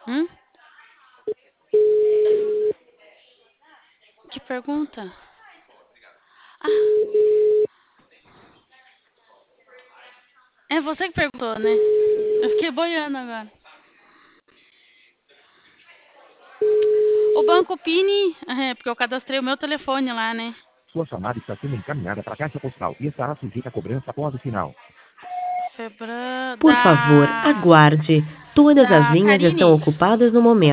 Hum? Que pergunta? Ah, é você que perguntou, né? Eu fiquei boiando agora. O Banco Pini, porque eu cadastrei o meu telefone lá, né? Sua chamada está sendo encaminhada para a caixa postal e estará sujeita a cobrança após o final. Febra Por favor, da aguarde. Todas as da linhas estão Karine. ocupadas no momento.